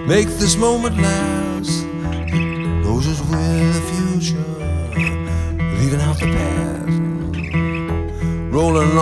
make this moment last. It goes as with the future, leaving out the past, rolling